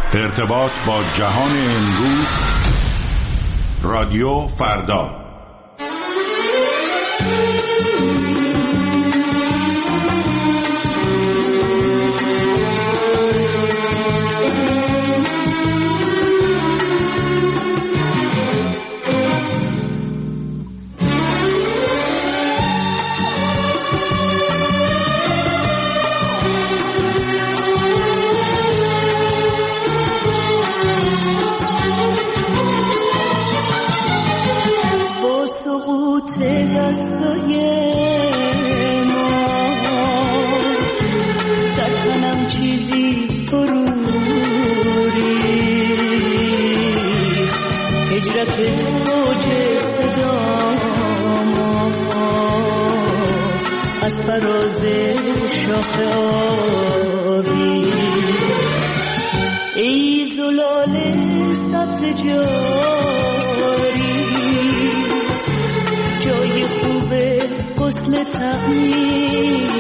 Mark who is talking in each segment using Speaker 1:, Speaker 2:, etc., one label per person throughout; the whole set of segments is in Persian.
Speaker 1: ارتباط با جهان امروز، رادیو فردا.
Speaker 2: از فراز شاخ آبی ای زلال سبز جاری، جای خوب غسل تعمیر،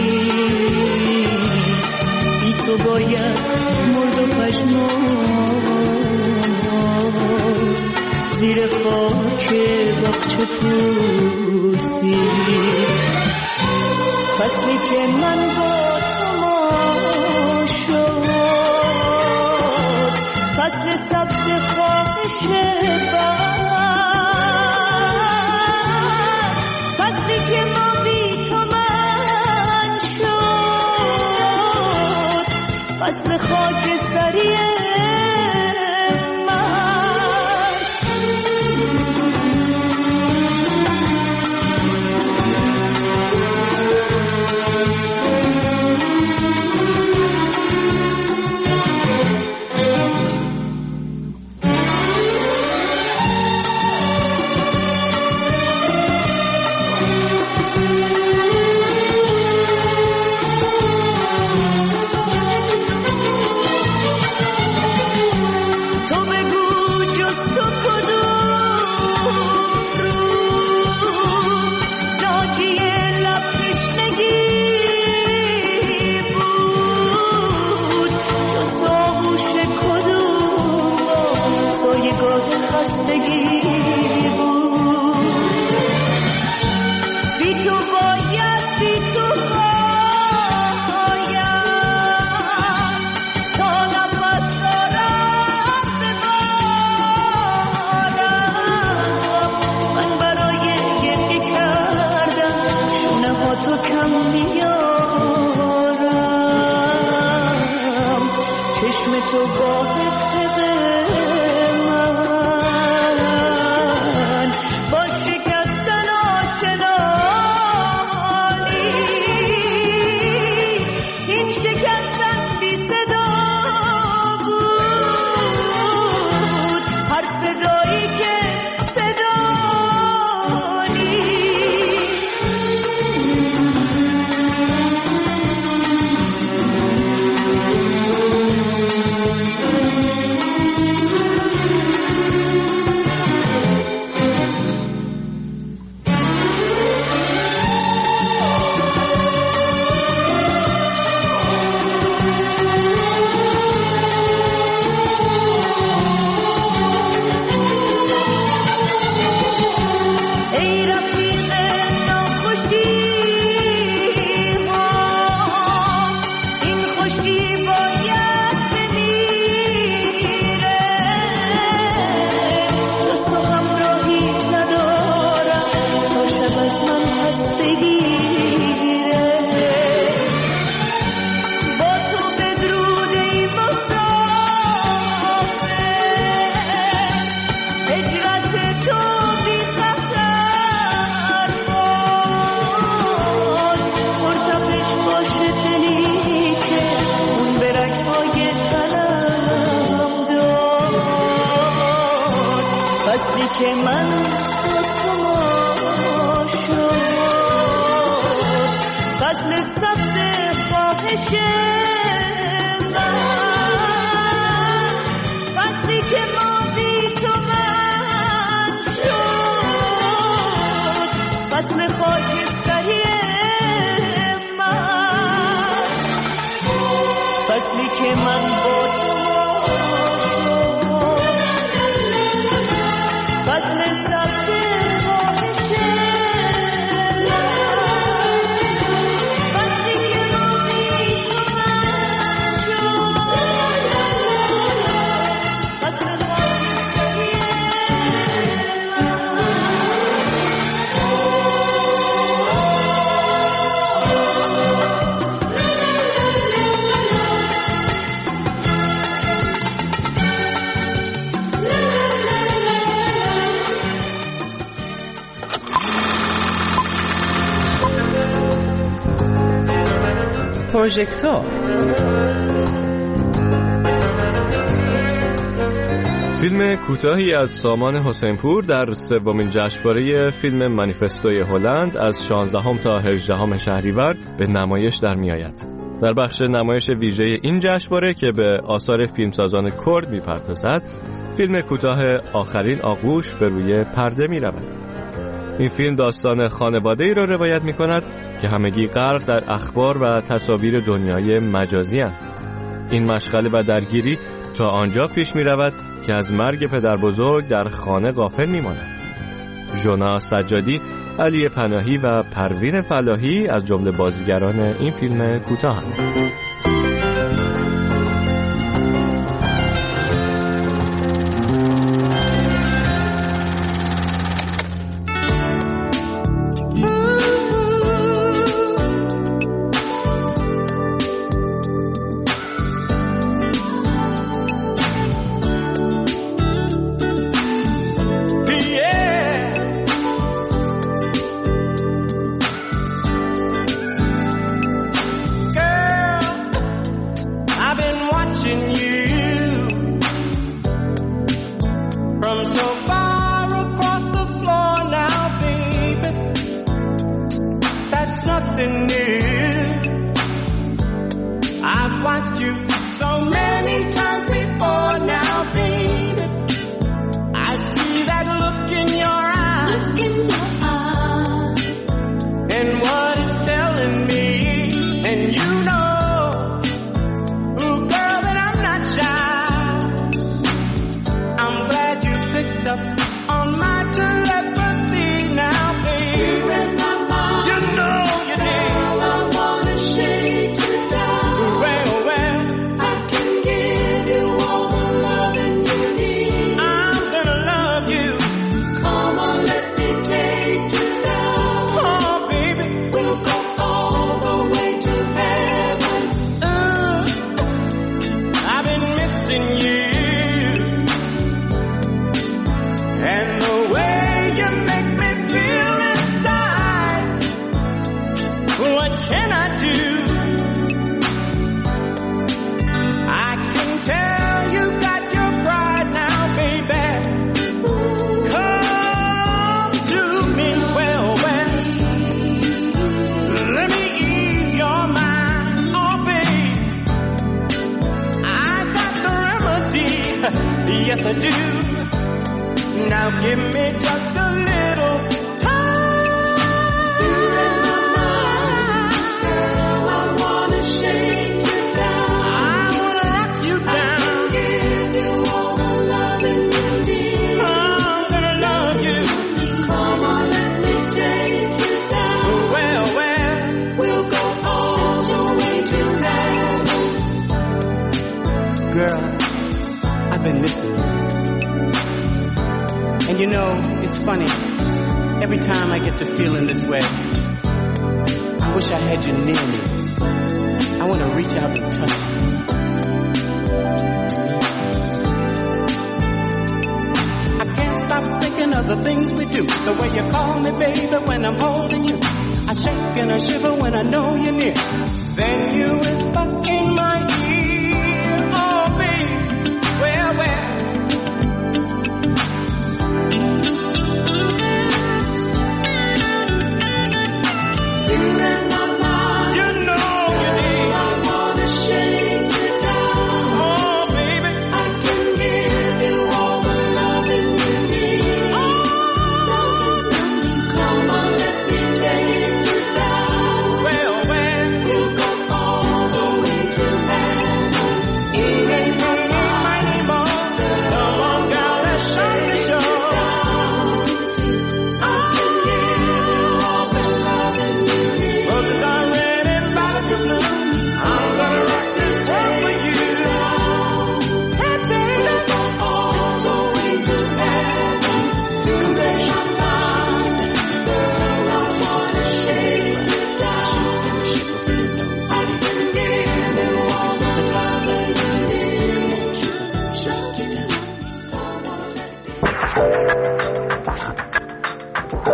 Speaker 2: بی تو باید مرد و پشمان زیر خاک باغچه پوسی. فصلی که من با تو شد، فصل سبز خواهش بر، فصلی که ما بی تو من شد، فصل خاکستری فصلی که من با تو
Speaker 3: پروژکتور.
Speaker 4: فیلم کوتاهی از سامان حسینپور در سومین جشنواره فیلم مانیفستوی هلند از 16 تا 18 شهریور به نمایش در میآید. در بخش نمایش ویژه این جشنواره که به آثار فیلمسازان کرد میپردازد، فیلم کوتاه آخرین آغوش به روی پرده میرود. این فیلم داستان خانواده‌ای را روایت می‌کند که همگی غرق در اخبار و تصاویر دنیای مجازی اند. این مشغله و درگیری تا آنجا پیش می‌رود که از مرگ پدر بزرگ در خانه غافل می‌ماند. ژونا سجادی، علی پناهی و پروین فلاحی از جمله بازیگران این فیلم کوتاه‌اند.
Speaker 5: Yes, I do. Now give me just a little time. You're in my mind, girl. I wanna shake you down. I wanna rock you down. I can give you all the loving you need. I'm gonna love you. Come on, let me take you down. Well, we'll go all the way to heaven. Girl, I've been missing you. And you know, it's funny, every time I get to feeling this way, I wish I had you near me. I want to reach out and touch you. I can't stop thinking of the things we do. The way you call me baby when I'm holding you. I shake and I shiver when I know you're near. Then you whisper in my ear, oh baby, well.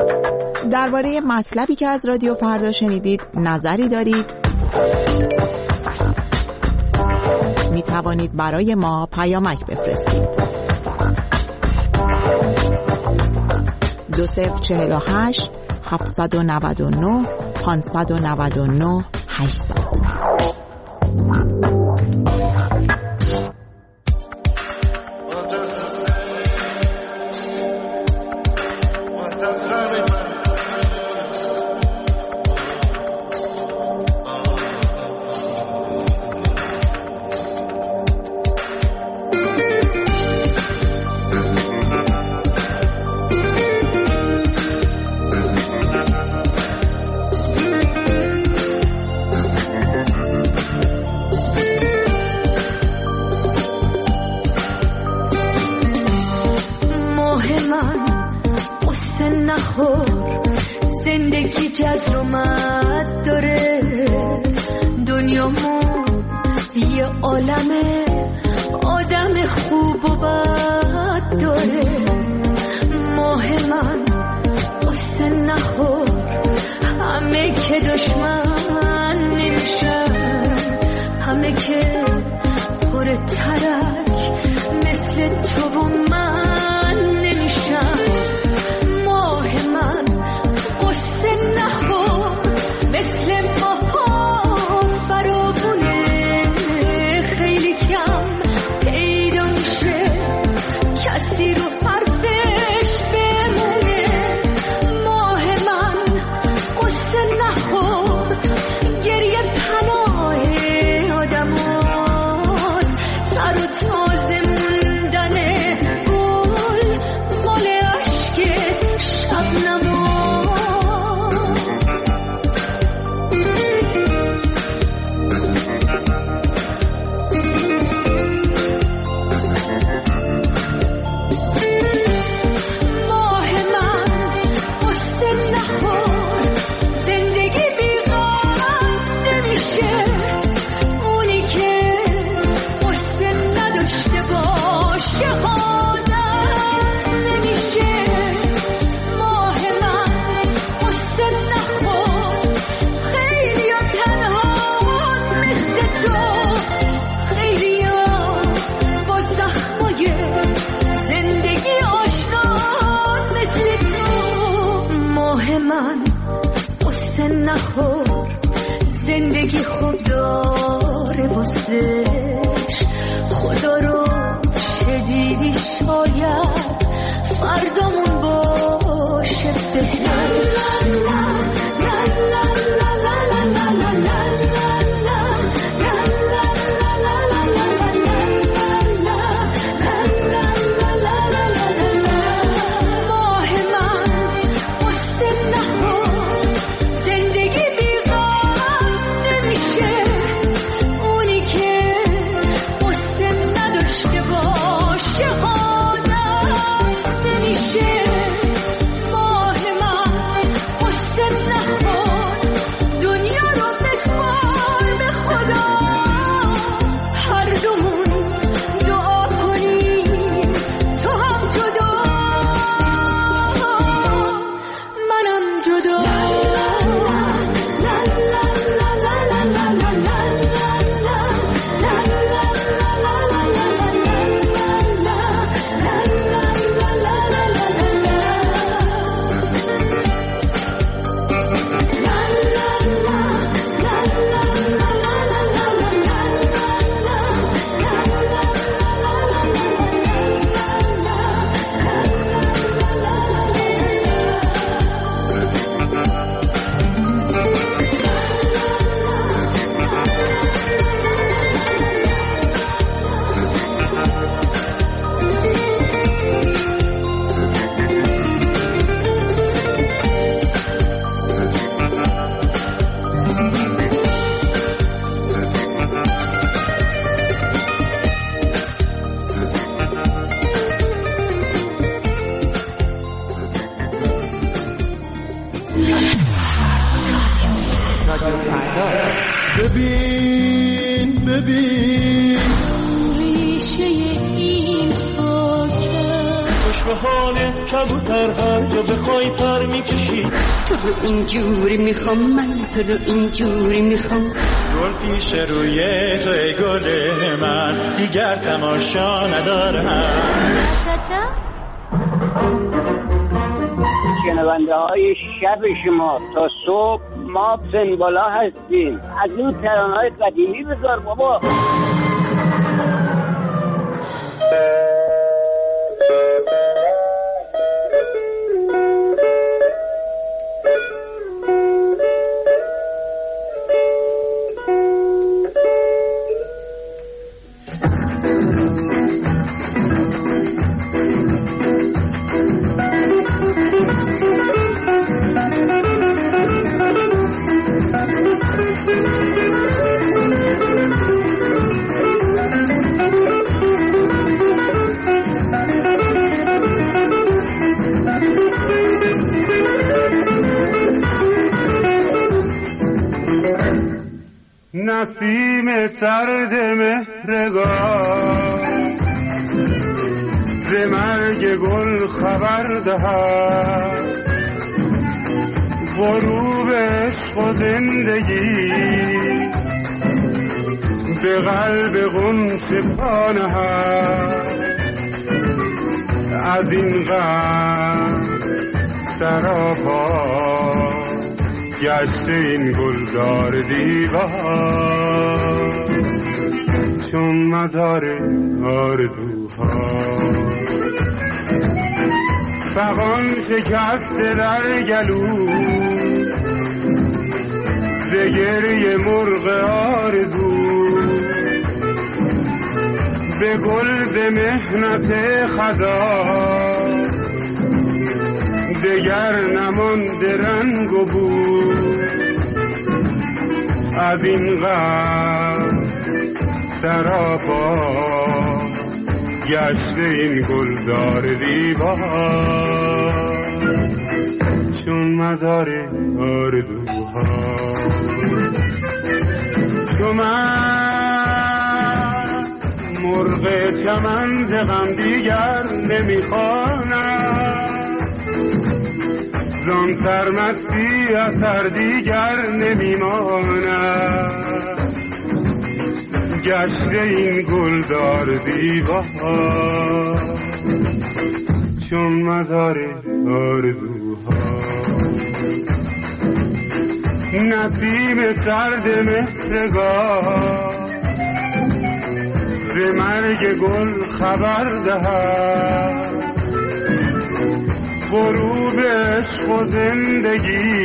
Speaker 6: درباره مطلبی که از رادیو فردا شنیدید نظری دارید؟
Speaker 3: توانید برای ما پیامک بفرستید. 2048 799 599 800.
Speaker 2: زندگی جزر و مد داره، دنیامون یه عالمه آدم خوب و بد داره. ماه من قصه نخور، همه که دشمن نمیشن، همه که پر ترک مثل تو و من نمیشن. مثل ماها فراوونه، خیلی کم پیدا میشه کسی رو حرفش بمونه. ماه من قصه نخور، گریه پناه آدم هاست، سر و تازه موندن گل مال عشق شبنم. زندگی خوب داره واسش، خدا رو شدیدی شاید فردامون باشه بهتر.
Speaker 5: ببین ریشه این خاکه، خوش به حال کبوتر هر جا بخوای پر میکشی.
Speaker 6: تو رو اینجوری میخوام من، تو رو اینجوری میخوام.
Speaker 5: گل پیش روی توی گل من، دیگر تماشا ندارم.
Speaker 7: شنونده های شب شما تا صبح ما پنبالا هستیم. از این ترانه‌های قدیمی بذار بابا.
Speaker 8: نسیم سرد مهرگاه ز مرگ گل خبر دهد، غروب عشق و زندگی به قلب غنچه پا نهد. از این غم سراپا گشته این گلزار دیوار، چون مزار آرزوها. فغان شکسته در گلو ز گریه مرغ آرزو، به گل ز محنت خزان دگر نمانده رنگ و بو. از این غم سراپا گشته این گلزار دیوار، چون مزار آرزوها. تو من مرغ چمن ز غم دیگر نمیخوانم، زان سرمستی اثر دیگر نمیماند. گشته این گلزار دیوار، چون مزار آرزوها. نسیم سرد مهرگاه ز مرگ گل خبر دهد، غروب عشق و زندگی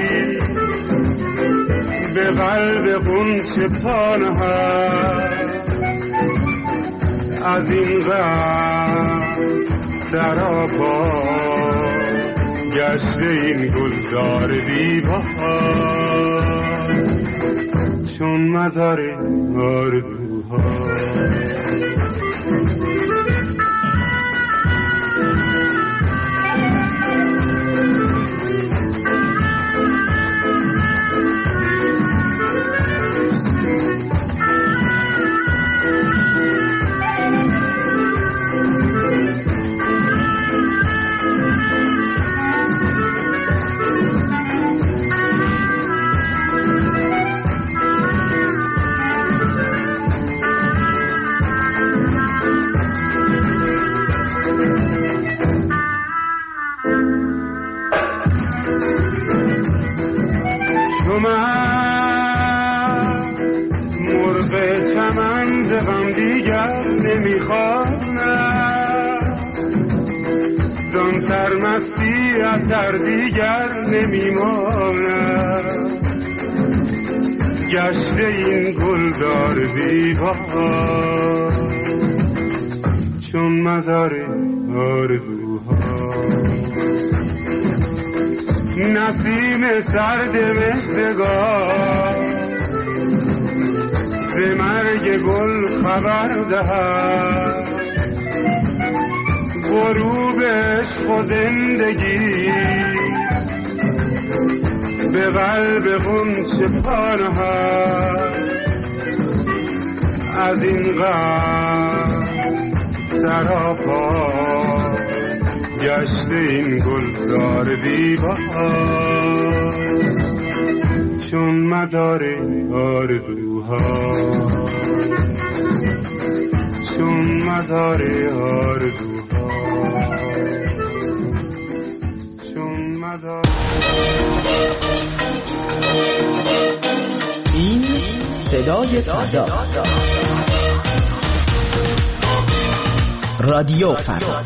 Speaker 8: به قلب غنچه پا نهد. از این غم سراپا گشته این گلزار دیوار، چون مزار آرزوها. سرمستی اثر دیگر نمیماند. گشته این گلزار دیوار، چون مزار آرزوها. نسیم سرد مهرگاه ز مرگ گل خبر دهد، غروب عشق و زندگی به قلب غنچه پا نهد. از این غم سراپا گشته این گلزار بی‌بهار، چون مدار آرزوها، چون مدار آرزوها، چون مدار.
Speaker 9: این صدای فردا، رادیو فردا.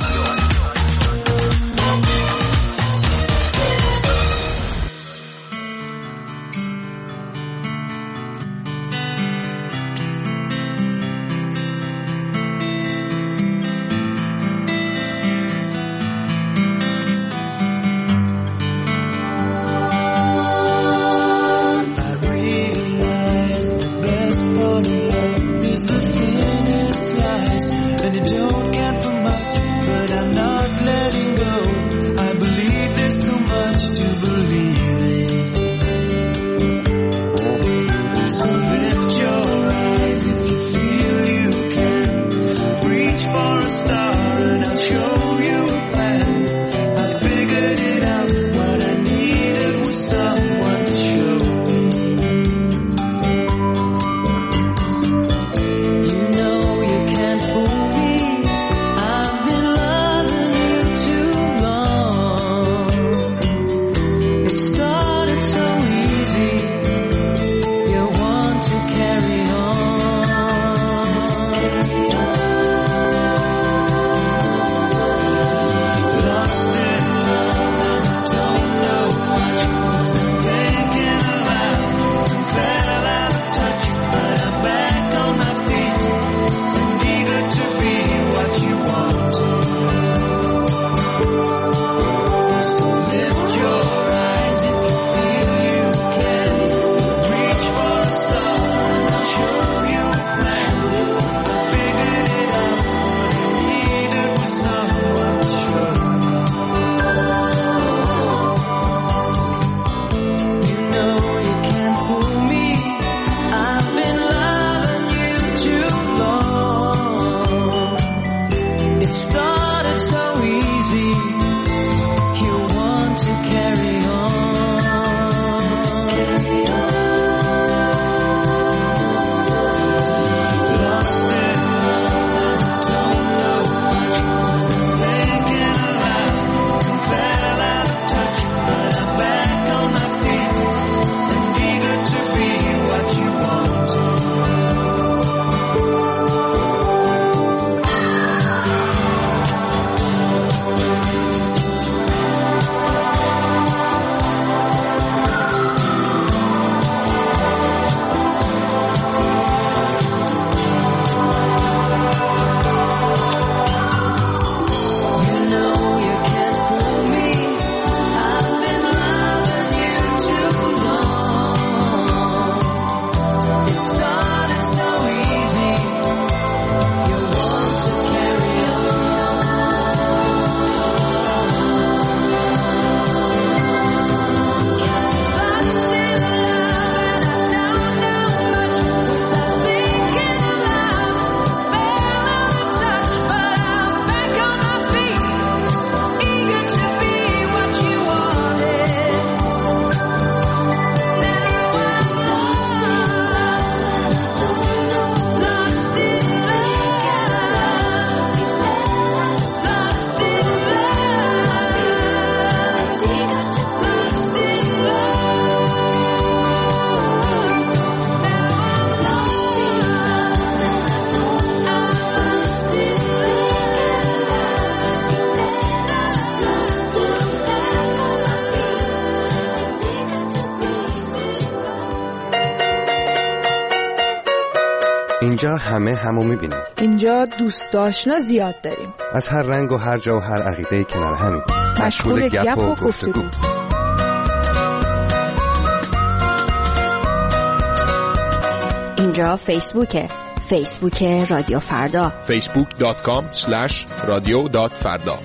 Speaker 10: اینجا همه همو میبینیم.
Speaker 11: اینجا دوست آشنا زیاد داریم.
Speaker 10: از هر رنگ و هر جا و هر عقیده‌ای کنار همیم.
Speaker 11: مشغول گپ و گفتگو.
Speaker 12: اینجا فیسبوک رادیو فردا.
Speaker 13: facebook.com/radio.farda.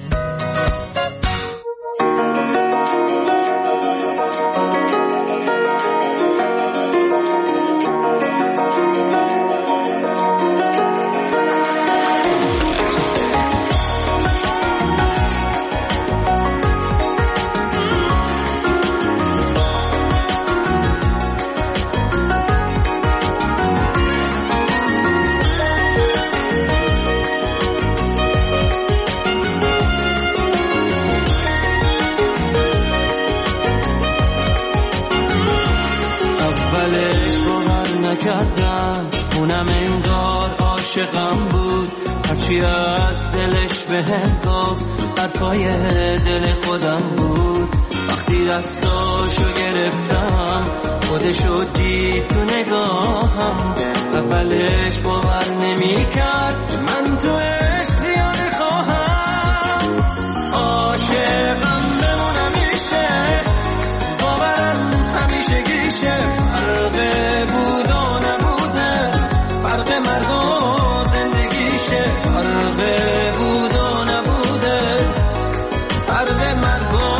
Speaker 5: چی از دلش بهم گفت، حرفای دل خودم بود. وقتی دستاشو گرفتم خودشو دید تو نگاهم. اولش باور نمی کرد من تو عشق زیاده خواهم. عاشقم بمونم میشه، باورم همیشه گیشه. فرق بود و نبوده، فرق مرگ و زندگیشه. فرق بود و نبوده، فرق مرگ و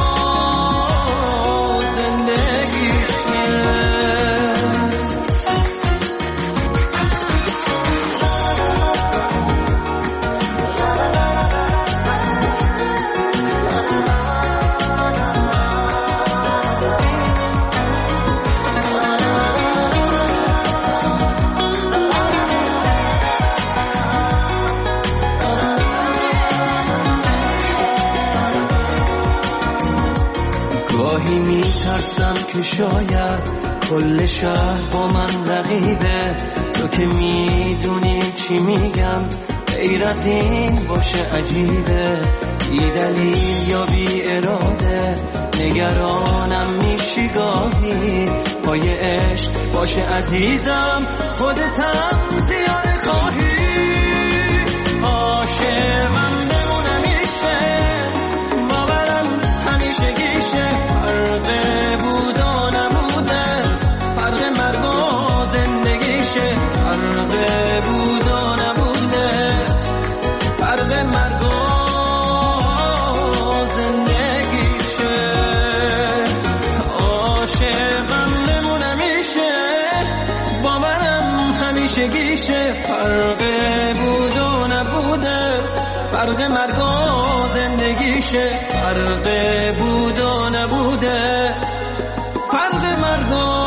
Speaker 5: که شاید کل شهر با من رقیبه. تو که میدونی چی میگم، غیر از این باشه عجیبه. بی دلیل یا بی اراده نگرانم میشی گاهی. پای عشق باشه عزیزم، خودتم زیاده خواهی. عاشقم بمونم میشه، باورم همیشه گیشه. فرق بود و نبوده، فرق مرگ و زندگیشه. فرق بود و نبوده، فرق مرگ و زندگیشه. عاشقم بمونم میشه، باورم همیشه گیشه. فرق بود و نبوده، فرق مرگ و زندگیشه. فرق بود و نبوده، فرق مرگ و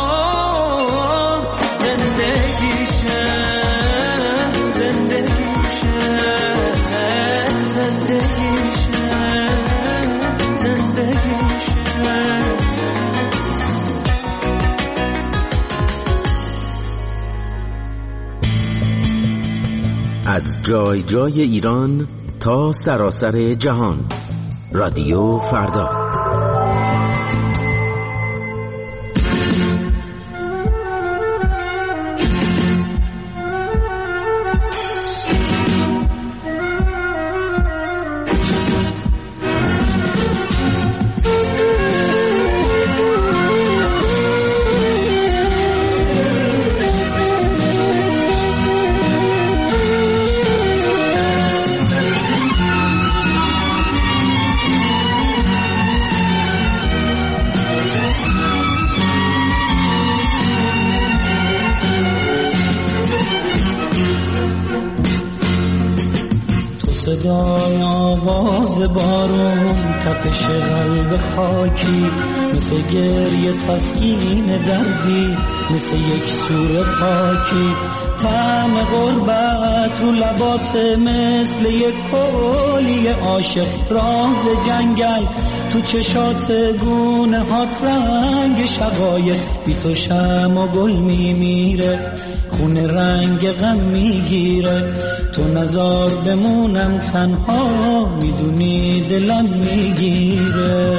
Speaker 5: زندگیشه. زندگیشه، زندگیشه، زندگیشه.
Speaker 13: از جای جای ایران تا سراسر جهان، رادیو فردا.
Speaker 14: صدای آواز بارون، تپش قلب خاکی، مثل گریه تسکین دردی، مثل یک سور پاکی. طعم غربت رو لبات مثل یک کلی عاشق. راز جنگل تو چشات، گونه هات رنگ شقایق. بی تو شم و گل میمیره، خونه رنگ غم میگیره. تو نزار بمونم تنها، میدونی دلم میگیره.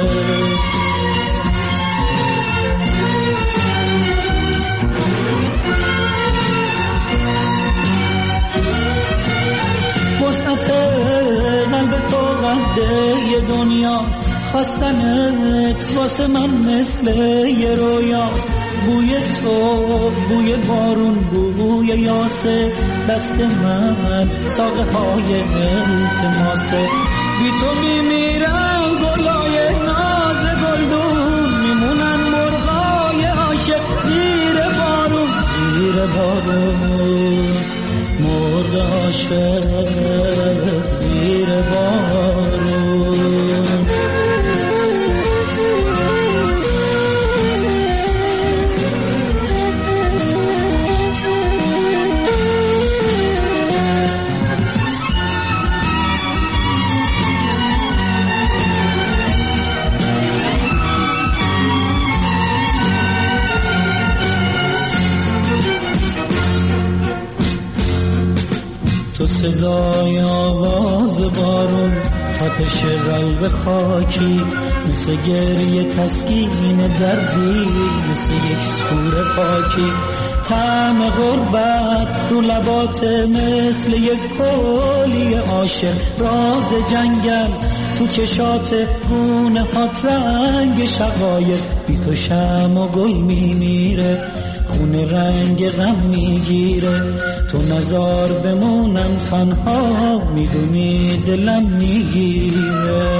Speaker 14: وسعت قلب تو قده یه دنیاست، خواستنت واسه من مثل یه رویاست. بوی تو، بوی بارون، بوی یاسه. دست من ساقه های التماسه. بی تو میمیرم گلای ناز گلدون، میمونن مرغای عاشق زیر بارون. زیر بارون مرغ عاشق زیر بارون. تو صدای آواز بارون، تپش قلب خاکی، مثل گریه تسکین دردی، مثل یک سور پاکی. طعم غربت رو لبات مثل یک کلی عاشق، راز جنگل تو چشات گونه هات رنگ شقایق. بی تو شمع و گل میمیره، خونه رنگ غم میگیره. تو نزار بمونم تنها، میدونی دلم میگیره.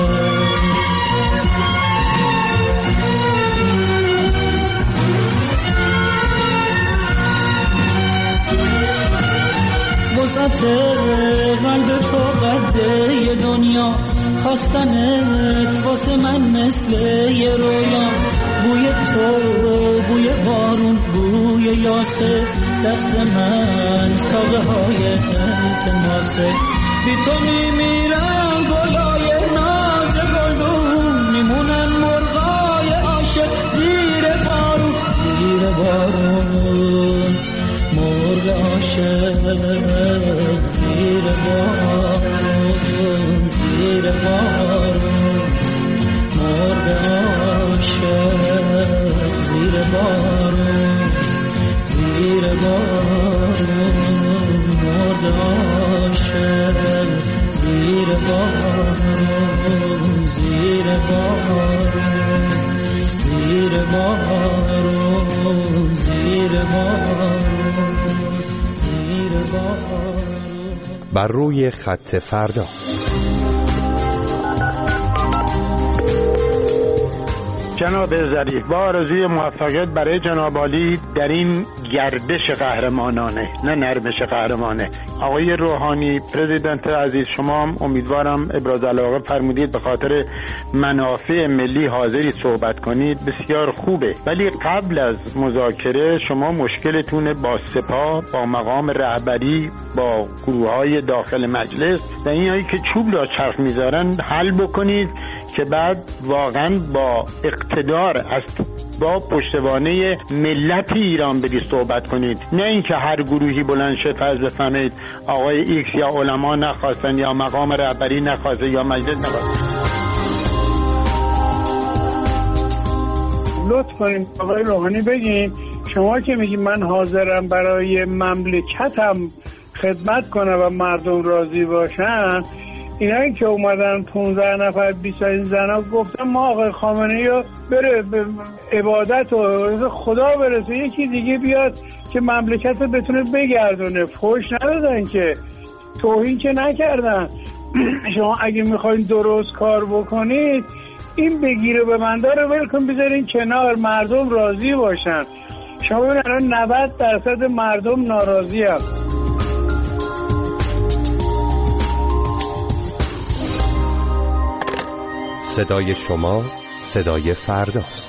Speaker 14: وسط قلب تو قده دنیاست، خواستنت واسه من مثل یه رویاست. بوی تو، بوی بارون، بوی یاسه، دست من ساقه های التماسه. بی تو میمیرم گلای ناز گلدون، میمونن مرغای عاشق زیر بارون، زیر بارون. مرغ عاشق زیر بارون، زیر بارون. مرغ عاشق زیر بارون، زیر بارون. مرغ عاشق زیر بارون، زیر بارون. زیر بارون، زیر بارون، زیر بارون.
Speaker 10: بر روی خط فردا.
Speaker 15: جناب ظریف، با آرزوی موفقیت برای جناب عالی در این گردش قهرمانانه، نه نرمش قهرمانه. آقای روحانی پرزیدنت عزیز، شما هم امیدوارم ابراز علاقه فرمودید به خاطر منافع ملی حاضری صحبت کنید، بسیار خوبه. ولی قبل از مذاکره شما مشکلتون با سپاه، با مقام رهبری، با گروه‌های داخل مجلس و اینایی که چوب را چرخ میذارن حل بکنید که بعد واقعا با اقتدار با پشتوانه ملت ایران بدید صحبت کنید، نه اینکه هر گروهی بلند شه فرض بفهمید آقای ایکس یا علما نخواستن یا مقام رهبری نخواسته یا مجلس نخواسته.
Speaker 16: لطف کنید آقای روحانی بگین، شما که میگی من حاضرم برای مملکتم خدمت کنم و مردم راضی باشن، اینایی که اومدن 15 نفر 20 زنا گفتن ما آقای خامنه‌ای رو بره به عبادت و خدا برسه، یکی دیگه بیاد که مملکت رو بتونه بگردونه. فحش ندادن که، توهین که نکردن. شما اگه میخواین درست کار بکنید این بگیره به بنده رو ول کن بذارین کنار، مردم راضی باشن. شما ببین الان 90% مردم ناراضی هست.
Speaker 10: صدای شما صدای فرداست.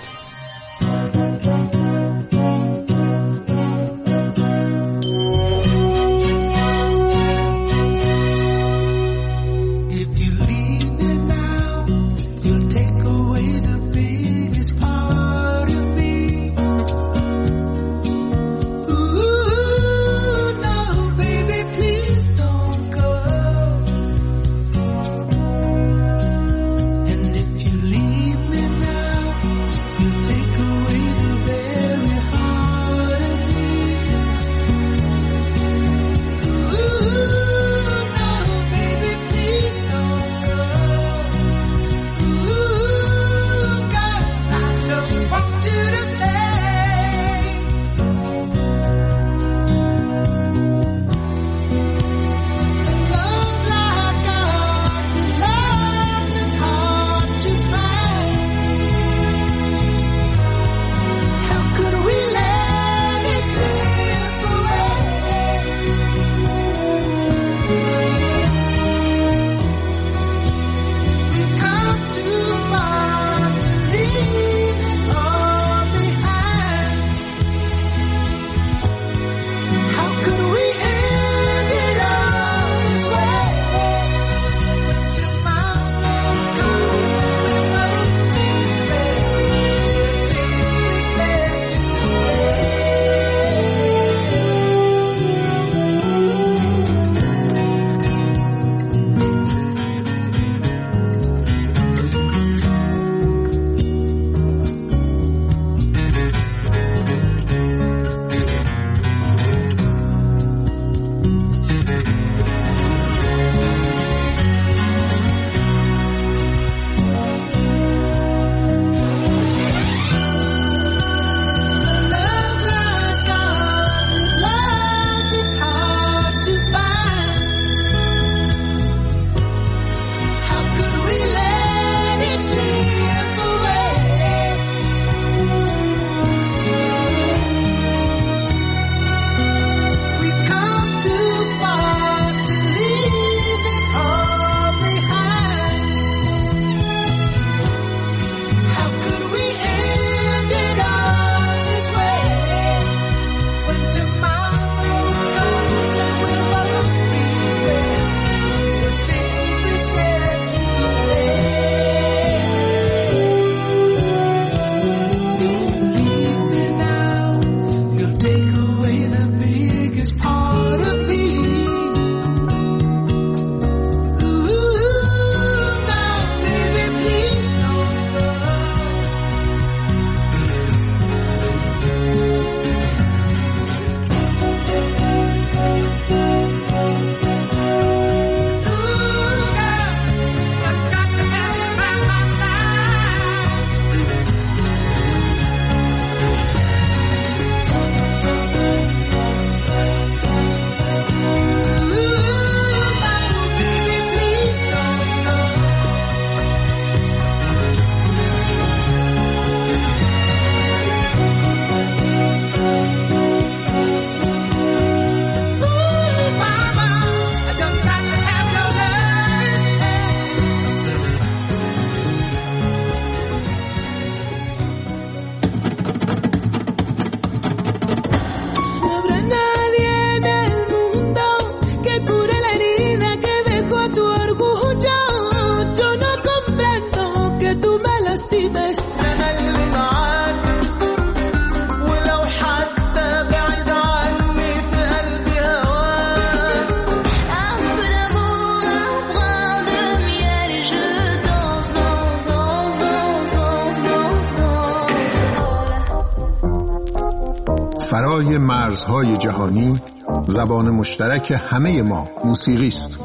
Speaker 17: فرای مرزهای جهانی زبان مشترک همه ما موسیقی است.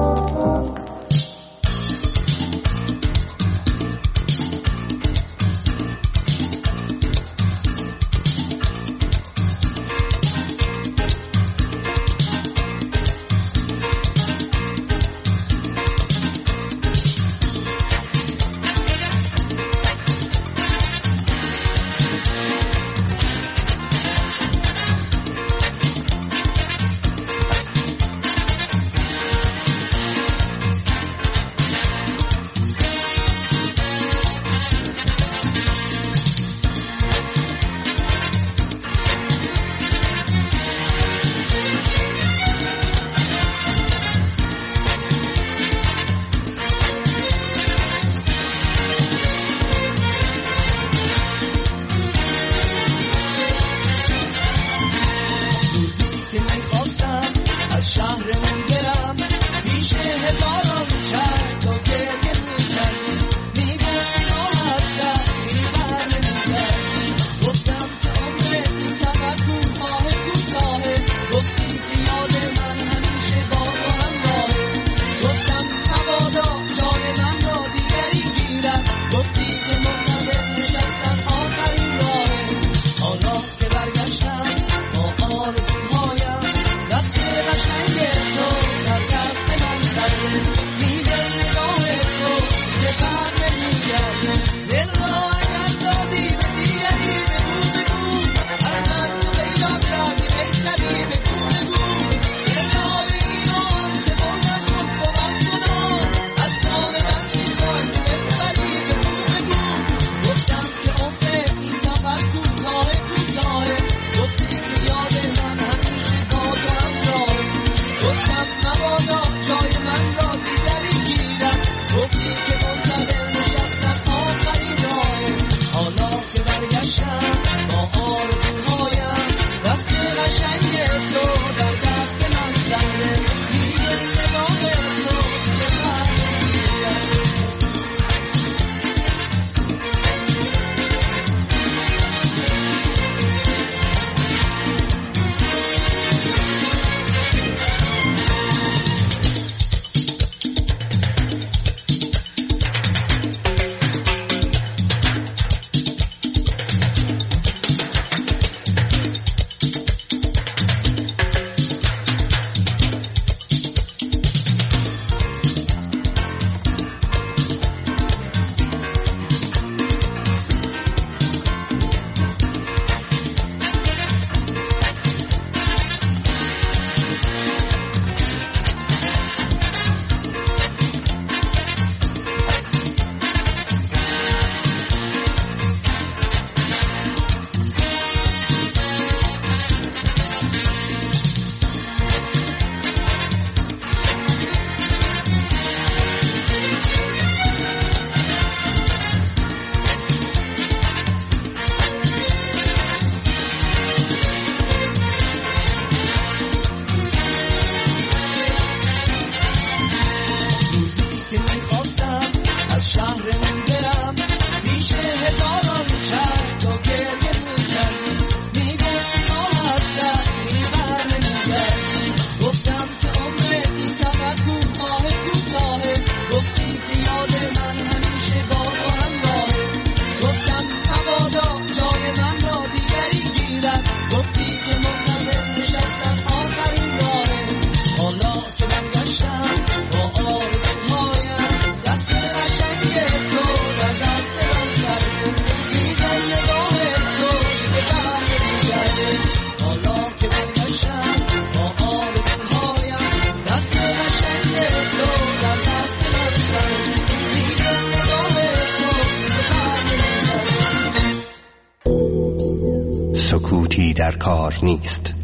Speaker 10: سکوتی در کار نیست.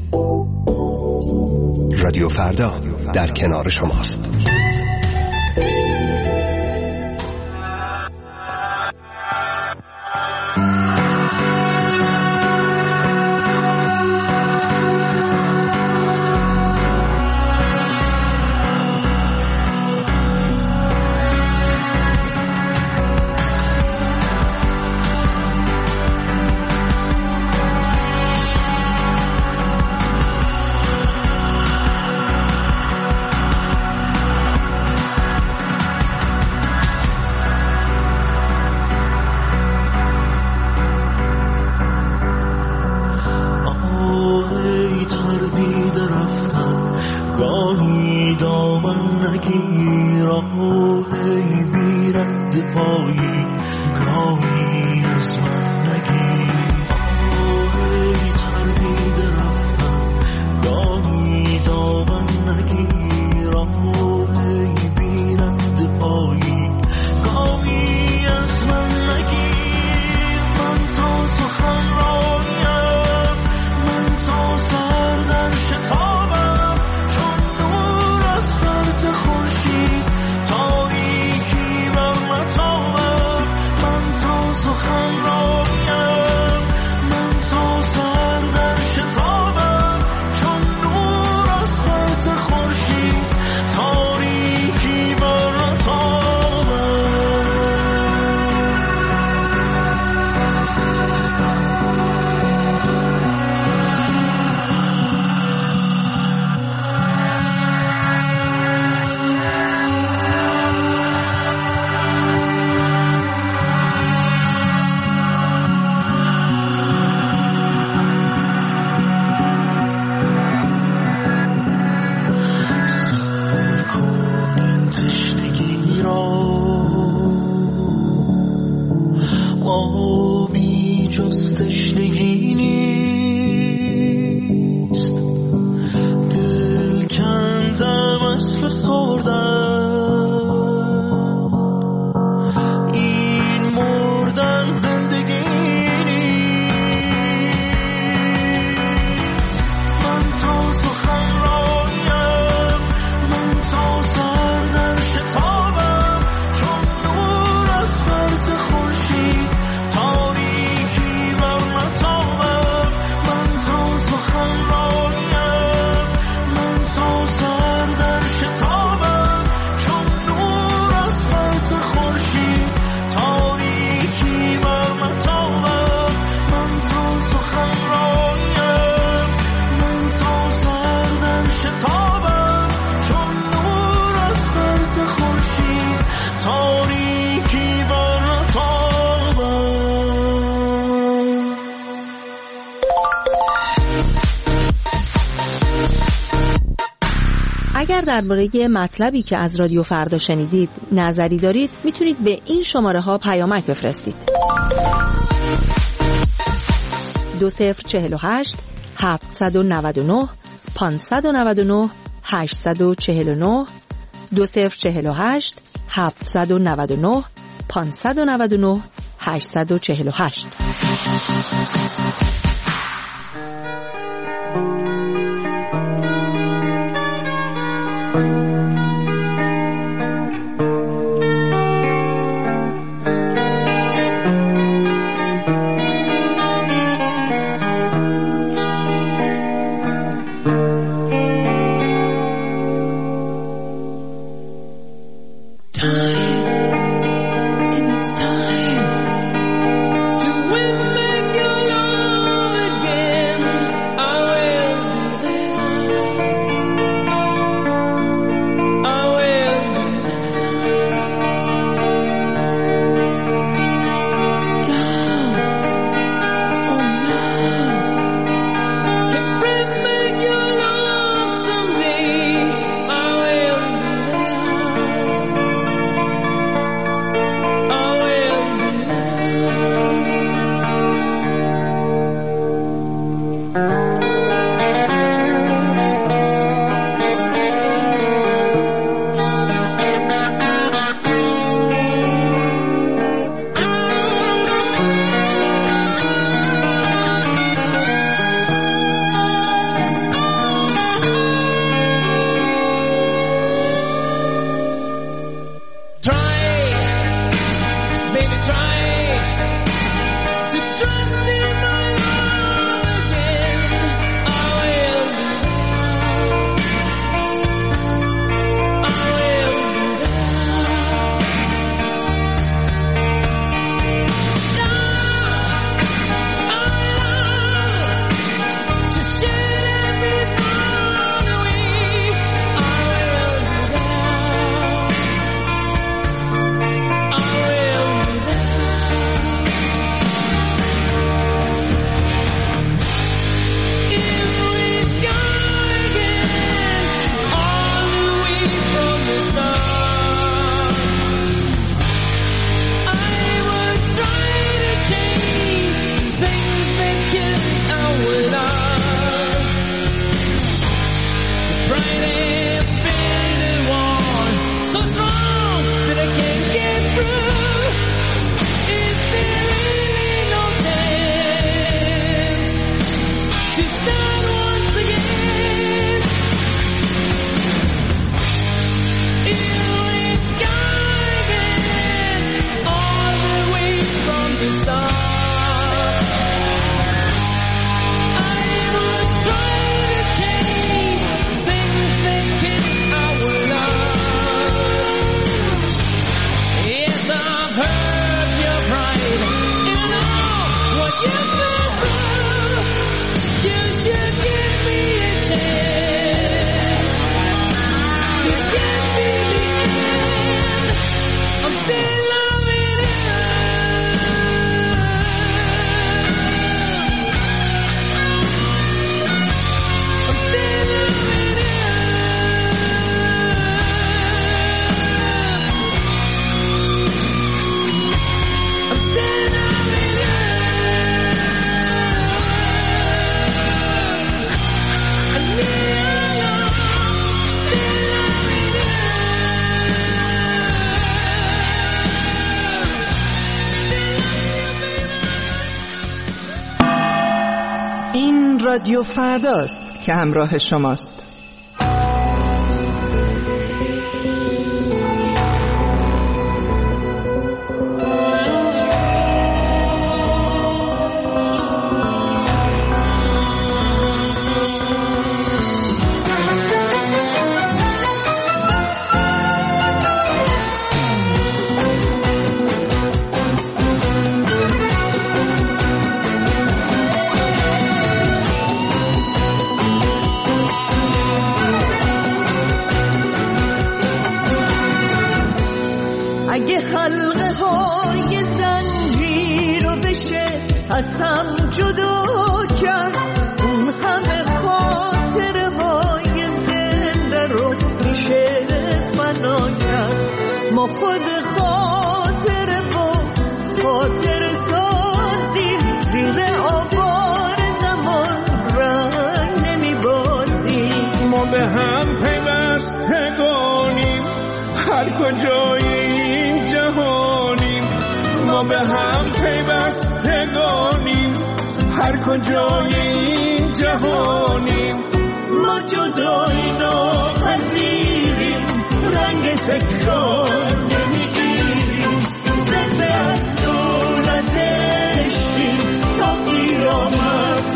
Speaker 10: رادیو فردا در کنار شماست.
Speaker 18: راهی بیرد پایی گاهی از من نگیر آهی تردید رفتم گاهی دامن نگیر آهی بیرد پایی گاهی از من نگیر من تا سخن رایم من تا سر در شتابم چون نور از فرط خورشید تاریکی بر نتابم من تا سخن رایم من تا سر در شتابم چون نور از فرط خورشید تاریکی بر نتابم آبی جز تشنگی نیست دل کندم از فسردن این مردن زندگی نیست من تا سخن رایم من تا سر در شتابم چون نور از فرط خورشید تاریکی بر نتابم من تا سخن رایم من تا سر در شتابم چون نور از فرط خورشید تاریکی بر نتابم من تا سخن رایم من تا سر در شتابم چون نور از فرط خورشید تاریکی بر نتابم
Speaker 19: اگر درباره مطلبی که از رادیو فردا شنیدید نظری دارید میتونید به این شماره ها پیامک بفرستید 2048 799 599 849 2048 799 599 848
Speaker 20: رادیو فرداست که همراه شماست.
Speaker 2: اگه حلقه های زنجیر رو بشه از هم جدا کرد، اون همه خاطر های زنده رو میشه فنا کرد. ما خود خاطر با خاطر سازیم، زیر آبار زمان رنگ نمیبازیم.
Speaker 18: ما به هم پیوستگانیم، هر کجایی جهانیم. ما به هم پیوستگانیم، هر کجایی جهانیم.
Speaker 2: ما جدایی ناپذیریم، رنگ تکرار نمیگیریم. زنده از دولت عشقیم، تا قیامت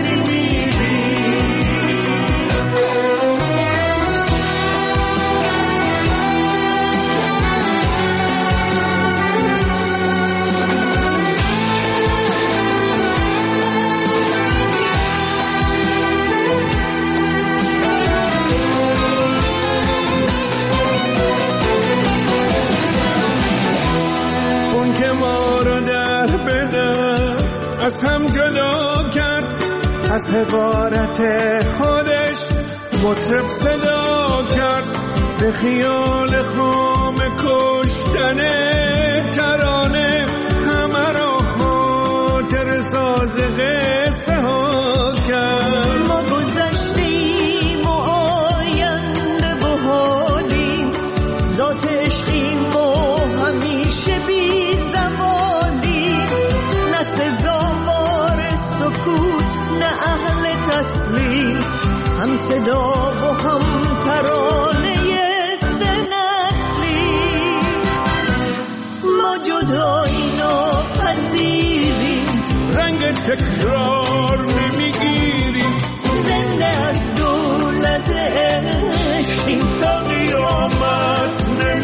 Speaker 18: از هم جدا کرد، از حقارت خودش مطرب صدا کرد. به خیال خام کشتن ترانه همه را خاطر ساز قصه ها کرد.
Speaker 2: ما گذشتیم و آینده و حالیم، ذات عشقیم و همیشه بی زوالیم. نه سزاوار سکوت نه اهل تسلیم، هم صدا و هم ترانه سه نسلیم. ما جدایی ناپذیریم،
Speaker 18: رنگ تکرار نمیگیریم.
Speaker 2: زنده از دولت عشقیم، تا قیامت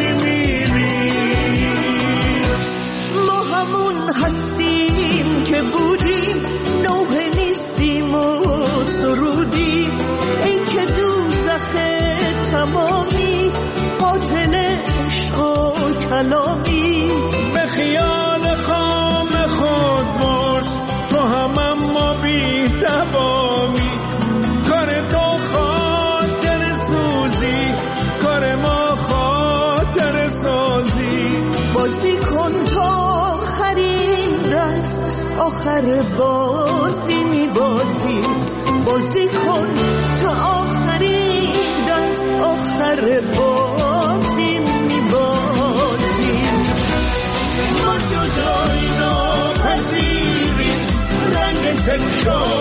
Speaker 2: نمیمیریم. ما همون هستیم که بودیم، نوحه نیستیم و سرودیم. ای که دوزخ تمامی، قاتل عشق و کلامی.
Speaker 18: به خیال خام خود باش، تو هم اما بی توامی. کار تو خاطر سوزی، کار ما خاطر سازی.
Speaker 2: بازی کن تا آخرین دست، آخر بازی میبازی. بازی کن تا آخرین دست، آخر بازی میبازی. ما جدایی ناپذیریم، رنگ تکرار